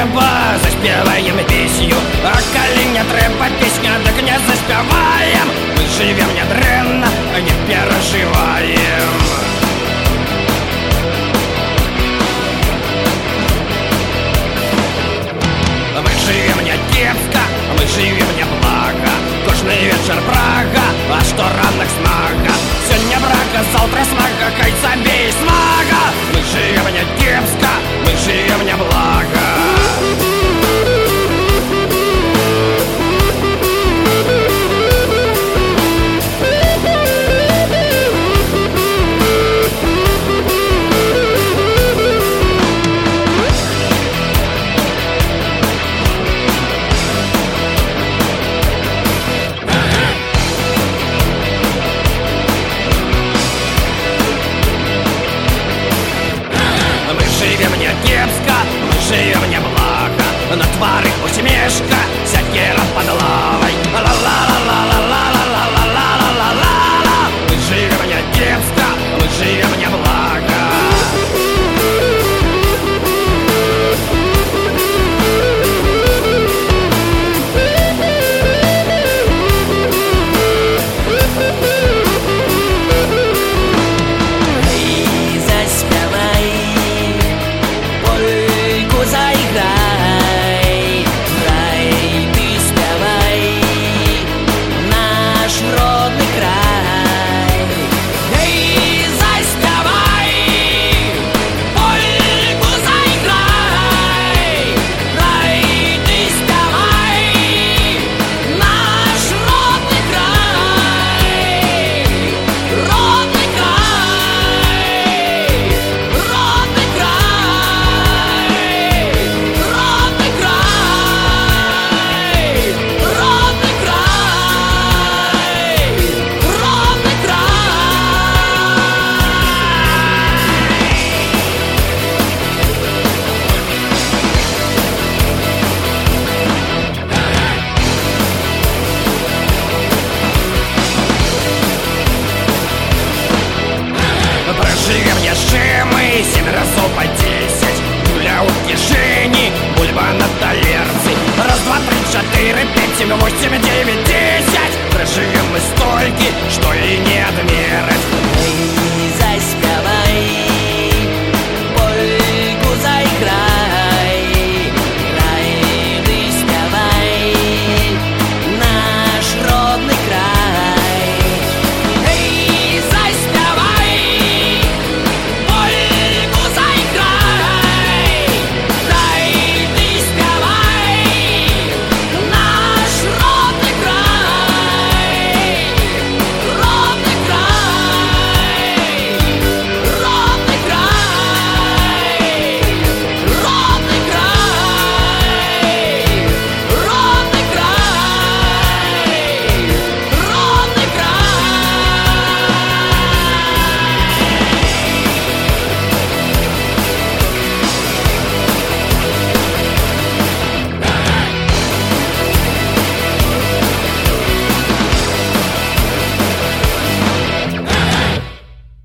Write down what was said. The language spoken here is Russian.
трэба, заспеваем песню. А коли не трэба песня, так не заспеваем. Мы живем нядрэнна, а не переживаем. Мы живем не кепска, мы живем не блага. Кожный вечер Прага, а што ранок смага. Сёння брака, завтра смага, кай сабе і смага. Мы живем не кепска, мы живем не блага. Живем не кепска, мы живем не блага. На твары усмешка, сякера подлага.